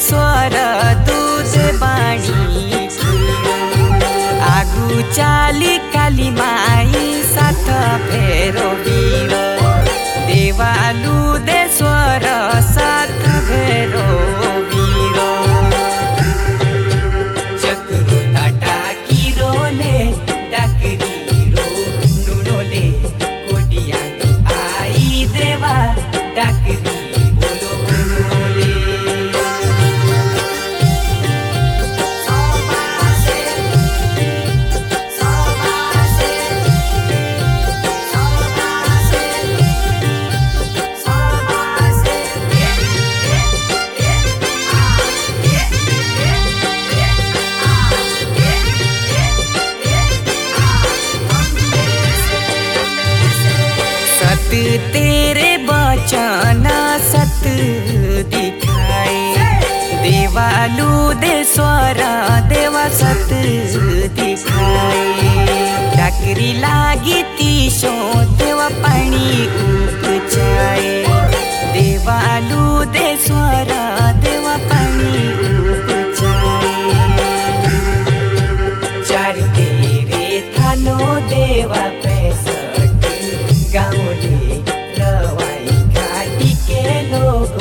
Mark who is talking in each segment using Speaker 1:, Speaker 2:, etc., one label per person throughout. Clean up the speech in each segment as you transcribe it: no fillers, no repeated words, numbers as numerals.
Speaker 1: स्वर दूध बाणी आगु चाली काली माई साथ फेरो वीर देवालु दे स्वर साथ फेरो वीर चक्रो टाटा किरोले डाकरी रो नुनोले कोडिया आई देवा डाकरी तेरे बचन सत दिखाए देवालु दे स्वर देवा सत दिखाए डाकरी लागी तीसो देवा पानी उपचाए देवालु दे स्वर देवा पानी उपचाए चार तेरे थानो देवा पैसा गाउँले रवाई घाटी के लोग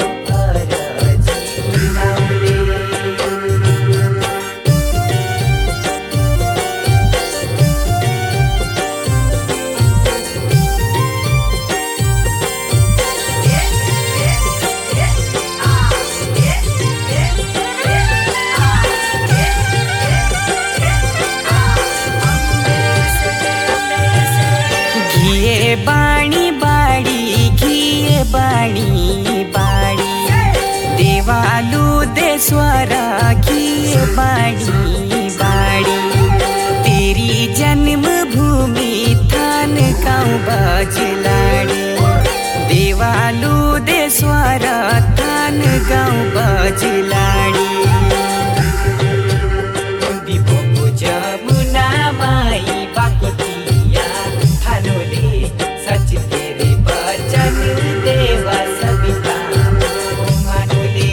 Speaker 1: घिए बाणी बाड़ी घिए बाणी बाड़ी देवालु दे स्वर घिए बाणी बाड़ी तेरी जन्म भूमि थान गाँव बजलाड़ी देवालु दे स्वर थान गाँव बजलाड़ी जमुना माई बाकुतिया थानोले सच तेरे बचन देवा सविता मानोले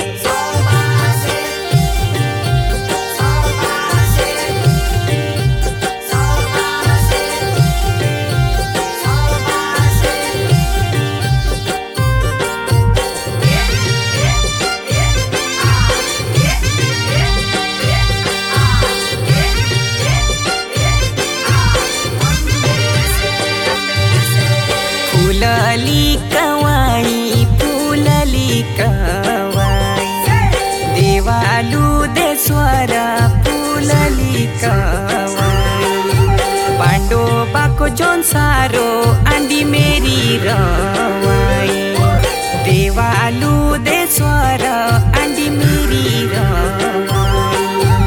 Speaker 1: फूलली कवाई फूलली कवाई देवालु दे स्वर फूलली कवाई पांडो बाको जोन सारो आंडी मेरी रवाई देवालु दे स्वर आंडी मेरी रवाई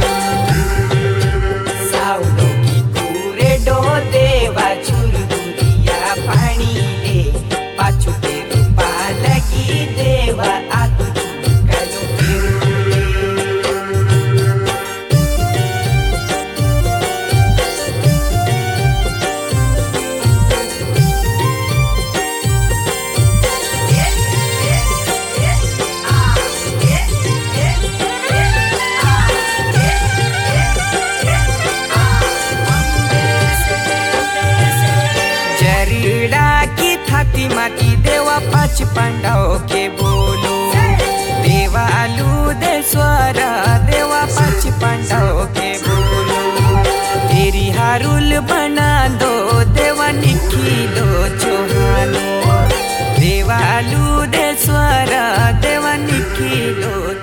Speaker 1: साउलो की कुरे डो देवा छुरु दुरिया पानी पाछु तेरो पालकी देवा आगु चुकालो जरीड़ा की थाती माटी देवा पाँच पांडव के बोलो देवालु दे स्वर देवा पाँच पांडव के बोलो तेरी हारुल बना दो देवा निखिलो चौहानो देवालु दे स्वर देवा निखिलो